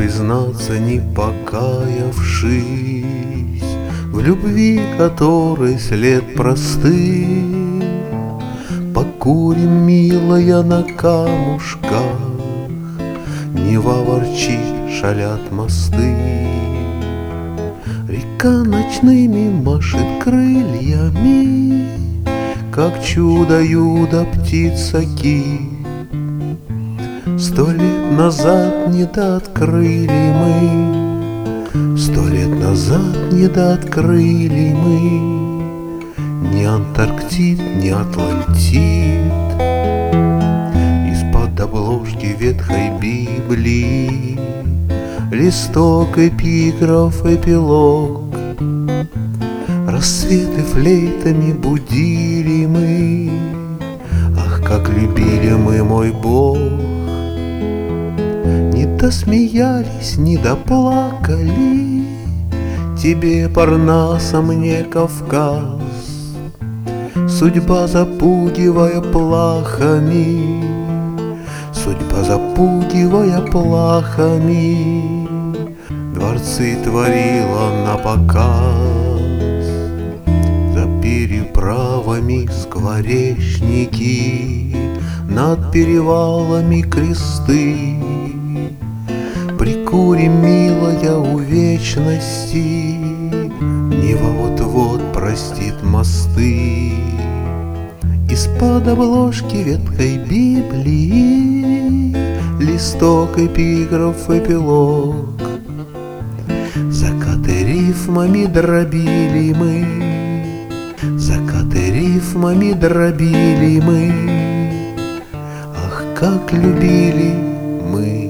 признаться, не покаявшись в любви, которой след простыл. Покурим, милая, на камушках, Нева ворчит, шалят мосты. Река ночными машет крыльями, как чудо-юдо птица-кит. 100 лет назад недооткрыли мы, 100 лет назад недооткрыли мы ни Антарктид, ни Атлантид. Из-под обложки ветхой Библии листок, эпиграф, эпилог. Рассветы флейтами будили мы, ах, как любили мы, мой Бог. Не досмеялись, не доплакали, тебе Парнас, а мне Кавказ. Судьба, запугивая плахами, судьба, запугивая плахами, дворцы творила напоказ. За переправами скворечники, над перевалами кресты. Прикурим, милая, у вечности, Нева вот-вот простит мосты. Из-под обложки ветхой Библии листок, эпиграф, эпилог. Закаты рифмами дробили мы, закаты рифмами дробили мы, ах, как любили мы.